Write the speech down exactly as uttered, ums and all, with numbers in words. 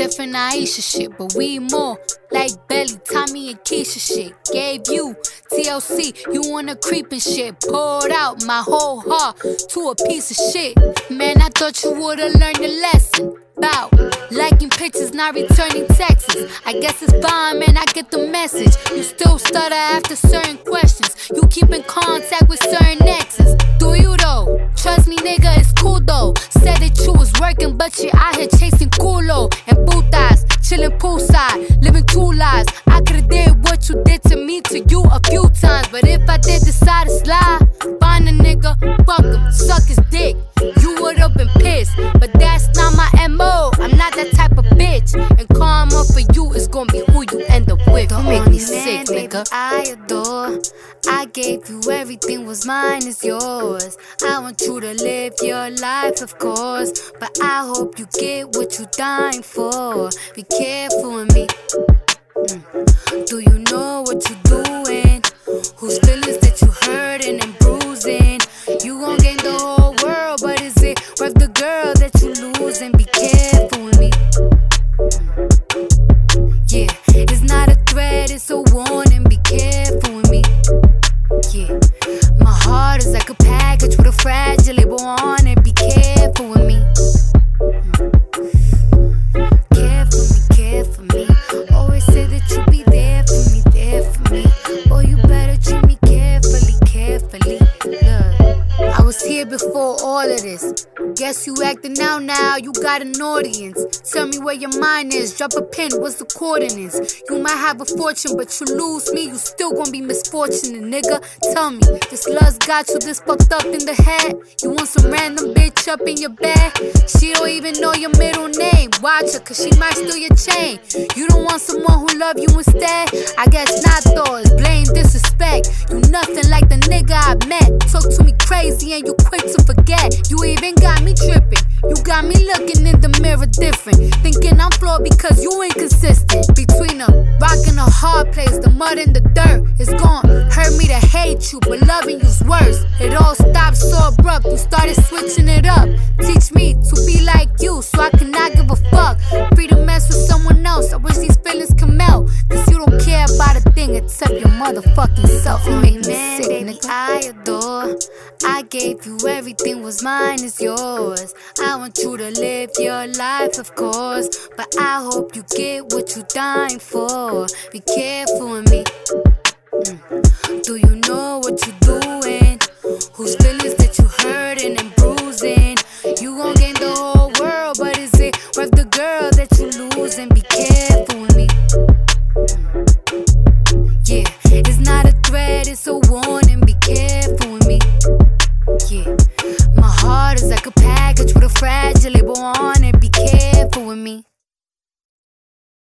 different Aisha shit, but we more like Belly, Tommy, and Keisha shit. Gave you T L C, you wanna creep and shit. Poured out my whole heart to a piece of shit. Man, I thought you would've learned a lesson about liking pictures, not returning texts. I guess it's fine, man, I get the message. You still stutter after certain questions. You keep in contact with certain exes. Do you though? Trust me, nigga, it's cool though. Said that you was working, but you out here chasing culo and putas, chilling poolside, living two lives. I could've did what you did to me to you a few times, but if I did decide to slide, find a nigga, fuck him, suck his dick. You would've been pissed, but that's not my M O. I'm not that type of bitch, and karma for you is gonna be who you end up with. Don't make me sick, nigga. I adore, I gave you everything, was mine is yours. I want you to live your life, of course, but I hope you get what you dying for. Be careful with me. Mm. Do you know what you're doing? Whose feelings that you hurting and bruising? You gon' gain the whole world, but is it worth the girl that you losing? Be careful with me. Mm. Yeah, it's not a threat, it's a warning. Be careful with me. Yeah, my heart is like a package with a fragile label on it. Be careful with me. Mm. Care for me, care for me. Always say that you'll be there for me, there for me. Boy, you better treat me carefully, carefully. Look, I was here before all of this. Guess you acting out now, you got an audience. Tell me where your mind is, drop a pin, what's the coordinates? You might have a fortune, but you lose me, you still gonna be misfortunate, nigga. Tell me, this lust got you this fucked up in the head? You want some random bitch up in your bed? She don't even know your middle name. Watch her, cause she might steal your chain. You don't want someone who love you instead? I guess not though, it's blame, disrespect. You nothing like the nigga I met. Talk to me crazy and you quick to forget. You even got me tripping. You got me looking in the mirror different, thinking I'm flawed because you inconsistent. Between a rock and a hard place, the mud and the dirt, it's gon' hurt me to hate you, but loving you's worse. It all stopped so abrupt, you started switching it up. Teach me to be like you, so I cannot give a fuck. Free to mess with someone else, I wish these feelings can melt. Cause you don't care about a thing except your motherfucking self. You make me Man, sick, baby, nigga. I adore, I gave you everything, was mine is yours. I want you to live your life, of course, but I hope you get what you dying for. Be careful with me. Mm. Do you know what you're doing? Whose feelings that you hurting and bruising? You gon' gain the whole world, but is it worth the girl that you losing? Be careful.